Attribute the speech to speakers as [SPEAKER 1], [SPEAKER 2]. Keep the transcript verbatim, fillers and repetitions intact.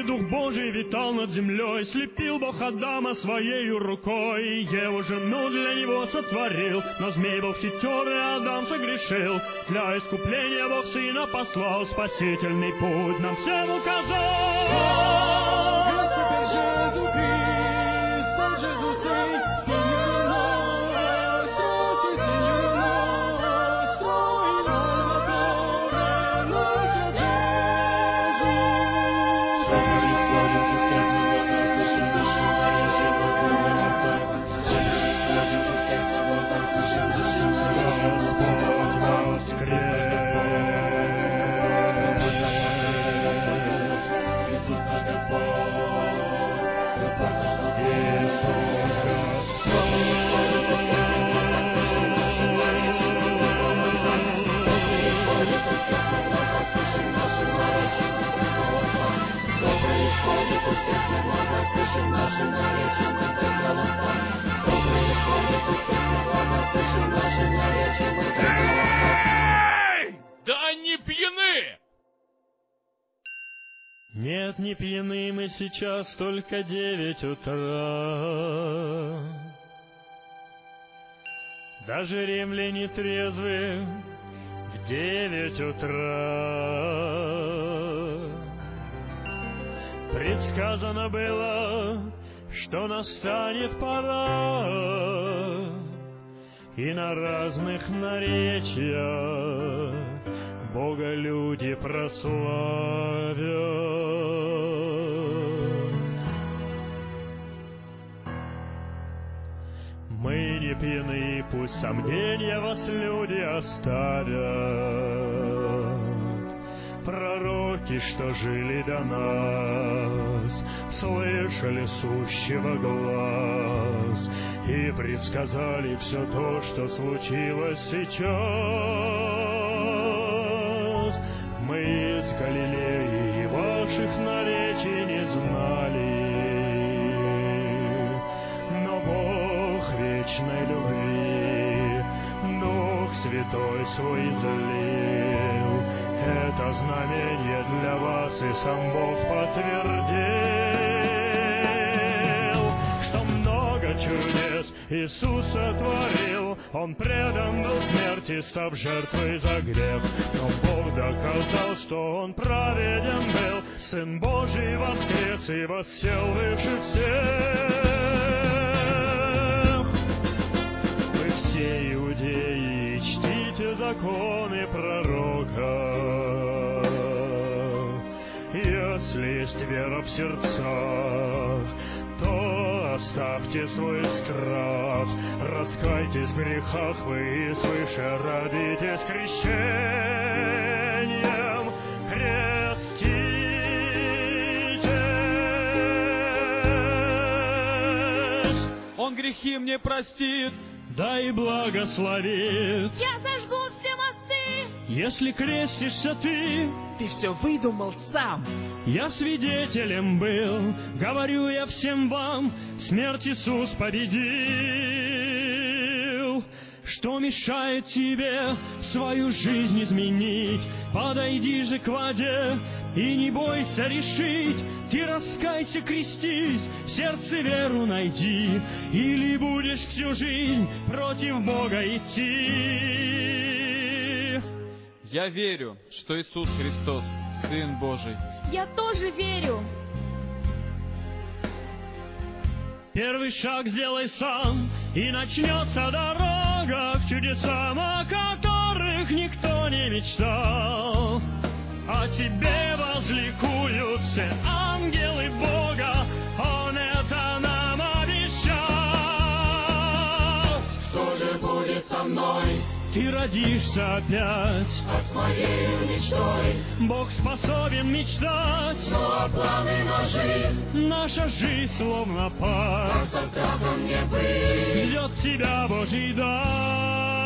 [SPEAKER 1] и Дух Божий витал над землей, слепил Бог Адама своею рукой, Еву жену для него сотворил, но змей был хитер, и Адам согрешил. Для искупления Бог Сына послал, спасительный путь нам всем указал.
[SPEAKER 2] Эй! Да они пьяны!
[SPEAKER 1] Нет, не пьяны мы сейчас, только девять утра. Даже римляне трезвы в девять утра. Предсказано было, что настанет пора, и на разных наречиях Бога люди прославят. Мы не пьяны, пусть сомнения вас люди оставят. Пророки, что жили до нас, слышали сущего глаз и предсказали все то, что случилось сейчас. Мы из Галилеи ваших наречий не знали, но Бог вечной любви Дух Святой свой излил. Это знамение для вас, и сам Бог подтвердил, что много чудес Иисус сотворил. Он предан был смерти, став жертвой за грех, но Бог доказал, что Он праведен был. Сын Божий воскрес и воссел выше всех. Вы все иудеи, чтите законы пророка. Если есть вера в сердцах, то оставьте свой страх. Раскайтесь в грехах вы и свыше родитесь крещением. Креститесь.
[SPEAKER 2] Он грехи мне простит,
[SPEAKER 1] да и благословит.
[SPEAKER 3] Я зажгу все мосты.
[SPEAKER 1] Если крестишься ты,
[SPEAKER 4] ты все выдумал сам.
[SPEAKER 1] Я свидетелем был, говорю я всем вам, смерть Иисус победил. Что мешает тебе свою жизнь изменить? Подойди же к воде и не бойся решить. Ты раскайся, крестись, в сердце веру найди, или будешь всю жизнь против Бога идти.
[SPEAKER 2] Я верю, что Иисус Христос, Сын Божий.
[SPEAKER 3] Я тоже верю.
[SPEAKER 1] Первый шаг сделай сам, и начнется дорога к чудесам, о которых никто не мечтал. О тебе возликуют все ангелы Бога, Он это нам обещал.
[SPEAKER 5] Что же будет со мной?
[SPEAKER 1] Ты родишься опять,
[SPEAKER 5] а с моей мечтой
[SPEAKER 1] Бог способен мечтать,
[SPEAKER 5] но планы на жизнь,
[SPEAKER 1] наша жизнь словно пар,
[SPEAKER 5] как со страхом не быть,
[SPEAKER 1] ждет тебя Божий дар.